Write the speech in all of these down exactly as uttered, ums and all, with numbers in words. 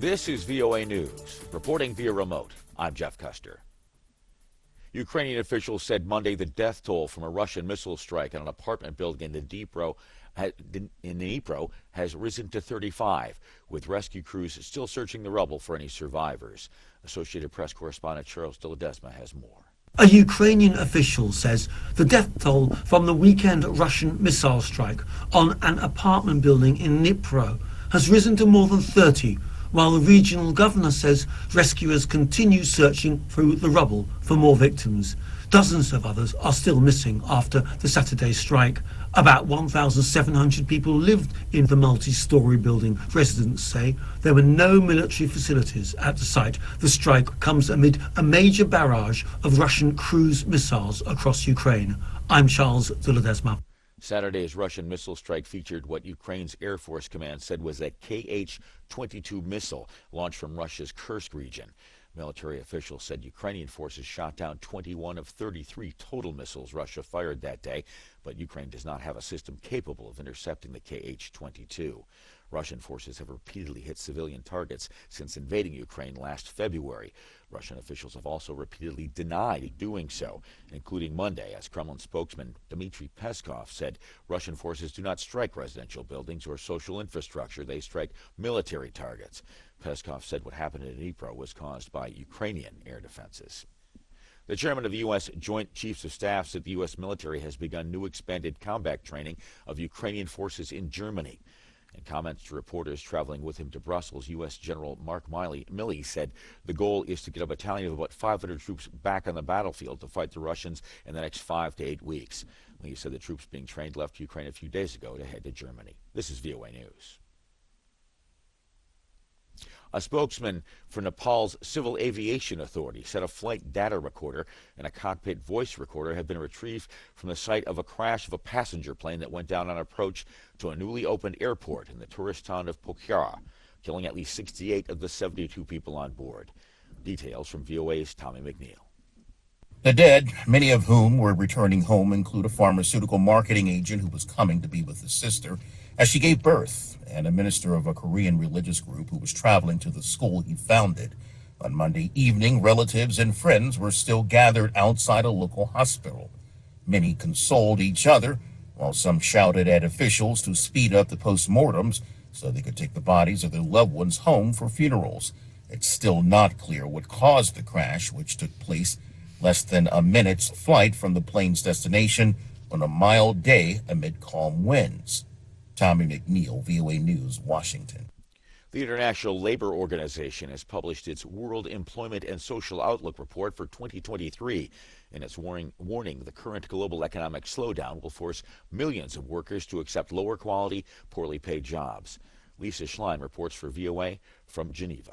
This is V O A News. Reporting via remote, I'm Jeff Custer. Ukrainian officials said Monday the death toll from a Russian missile strike on an apartment building in Dnipro, in Dnipro has risen to thirty-five, with rescue crews still searching the rubble for any survivors. Associated Press correspondent Charles de Ledesma has more. A Ukrainian official says the death toll from the weekend Russian missile strike on an apartment building in Dnipro has risen to more than thirty, while the regional governor says rescuers continue searching through the rubble for more victims. Dozens of others are still missing after the Saturday strike. About one thousand seven hundred people lived in the multi-storey building. Residents say there were no military facilities at the site. The strike comes amid a major barrage of Russian cruise missiles across Ukraine. I'm Charles de Ledesma. Saturday's Russian missile strike featured what Ukraine's Air Force Command said was a K H twenty-two missile launched from Russia's Kursk region. Military officials said Ukrainian forces shot down twenty-one of thirty-three total missiles Russia fired that day, but Ukraine does not have a system capable of intercepting the K H twenty-two. Russian forces have repeatedly hit civilian targets since invading Ukraine last February. Russian officials have also repeatedly denied doing so, including Monday, as Kremlin spokesman Dmitry Peskov said Russian forces do not strike residential buildings or social infrastructure. They strike military targets. Peskov said what happened in Dnipro was caused by Ukrainian air defenses. The chairman of the U S Joint Chiefs of Staff said the U S military has begun new expanded combat training of Ukrainian forces in Germany. In comments to reporters traveling with him to Brussels, U S General Mark Milley said the goal is to get a battalion of about five hundred troops back on the battlefield to fight the Russians in the next five to eight weeks. Milley said the troops being trained left Ukraine a few days ago to head to Germany. This is V O A News. A spokesman for Nepal's Civil Aviation Authority said a flight data recorder and a cockpit voice recorder have been retrieved from the site of a crash of a passenger plane that went down on approach to a newly opened airport in the tourist town of Pokhara, killing at least sixty-eight of the seventy-two people on board. Details from V O A's Tommy McNeil. The dead, many of whom were returning home, include a pharmaceutical marketing agent who was coming to be with his sister as she gave birth, and a minister of a Korean religious group who was traveling to the school he founded. On Monday evening, relatives and friends were still gathered outside a local hospital. Many consoled each other, while some shouted at officials to speed up the postmortems so they could take the bodies of their loved ones home for funerals. It's still not clear what caused the crash, which took place less than a minute's flight from the plane's destination on a mild day amid calm winds. Tommy McNeil, V O A News, Washington. The International Labor Organization has published its World Employment and Social Outlook report for twenty twenty-three. In its warning, warning, the current global economic slowdown will force millions of workers to accept lower quality, poorly paid jobs. Lisa Schlein reports for V O A from Geneva.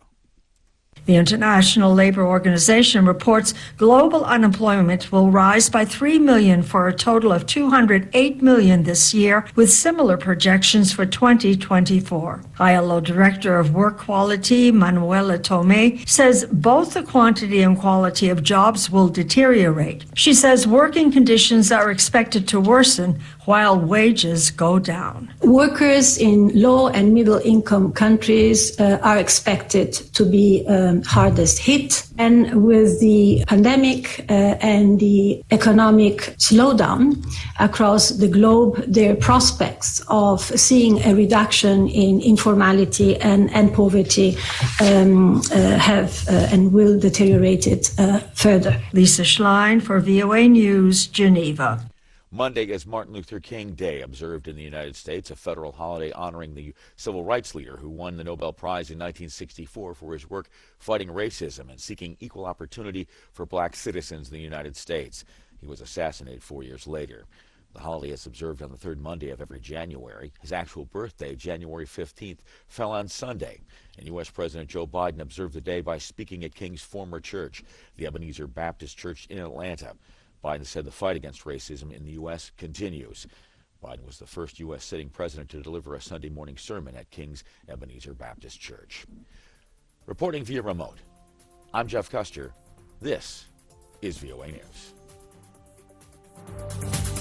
The International Labor Organization reports global unemployment will rise by three million for a total of two hundred eight million this year, with similar projections for twenty twenty-four. I L O Director of Work Quality, Manuela Tomei, says both the quantity and quality of jobs will deteriorate. She says working conditions are expected to worsen while wages go down. Workers in low and middle income countries uh, are expected to be um, hardest hit. And with the pandemic uh, and the economic slowdown across the globe, their prospects of seeing a reduction in informality and, and poverty um, uh, have uh, and will deteriorate it uh, further. Lisa Schlein for V O A News, Geneva. Monday is Martin Luther King Day, observed in the United States, a federal holiday honoring the civil rights leader who won the Nobel Prize in nineteen sixty-four for his work fighting racism and seeking equal opportunity for black citizens in the United States. He was assassinated four years later. The holiday is observed on the third Monday of every January. His actual birthday, January fifteenth, fell on Sunday. And U S President Joe Biden observed the day by speaking at King's former church, the Ebenezer Baptist Church in Atlanta. Biden said the fight against racism in the U S continues. Biden was the first U S sitting president to deliver a Sunday morning sermon at King's Ebenezer Baptist Church. Reporting via remote, I'm Jeff Custer. This is V O A News.